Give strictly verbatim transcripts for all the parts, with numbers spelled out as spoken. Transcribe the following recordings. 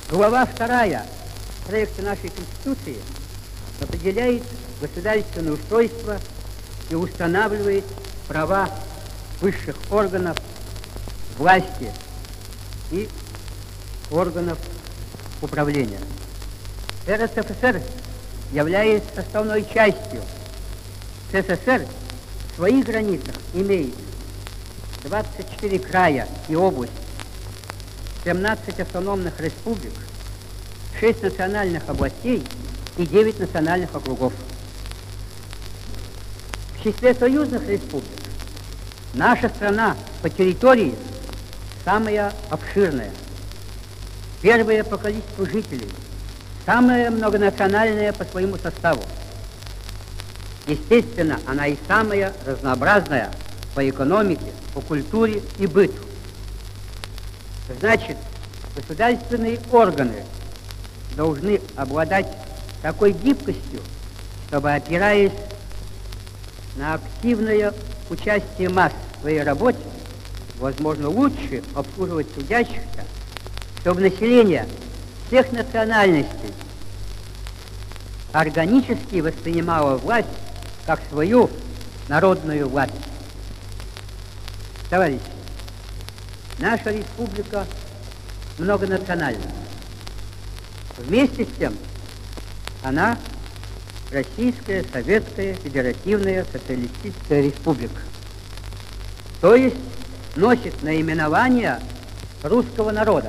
Глава вторая проекта нашей Конституции определяет государственное устройство и устанавливает права высших органов власти и органов управления. эр эс эф эс эр является составной частью эс эс эс эр. В своих границах имеет двадцать четыре края и области, семнадцать автономных республик, шесть национальных областей и девять национальных округов. В числе союзных республик наша страна по территории самая обширная, первая по количеству жителей, самая многонациональная по своему составу. Естественно, она и самая разнообразная по экономике, по культуре и быту. Значит, государственные органы должны обладать такой гибкостью, чтобы, опираясь на активное участие масс в своей работе, возможно, лучше обслуживать трудящихся, чтобы население всех национальностей органически воспринимало власть как свою народную власть. Товарищи, наша республика многонациональна. Вместе с тем она Российская Советская Федеративная Социалистическая Республика. То есть носит наименование русского народа,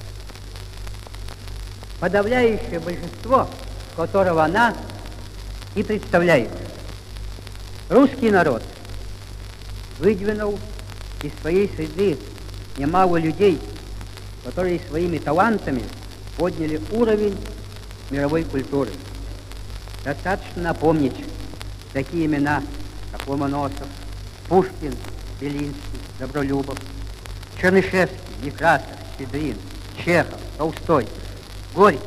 подавляющее большинство которого она и представляет. Русский народ выдвинул из своей среды немало людей, которые своими талантами подняли уровень мировой культуры. Достаточно напомнить такие имена, как Ломоносов, Пушкин, Белинский, Добролюбов, Чернышевский, Некрасов, Щедрин, Чехов, Толстой, Горький,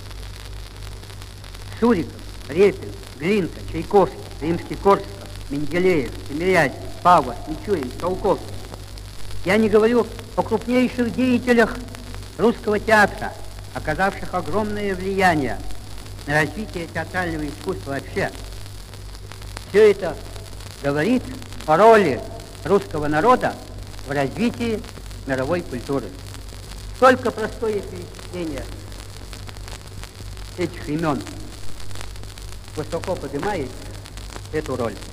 Суриков, Репин, Глинка, Чайковский, Римский-Корсаков, Менделеев, Тимирязев, Павлов, Мичурин, Циолковский. Я не говорю о крупнейших деятелях русского театра, оказавших огромное влияние на развитие театрального искусства вообще. Все это говорит о роли русского народа в развитии мировой культуры. Только простое перечисление этих имен высоко поднимает эту роль.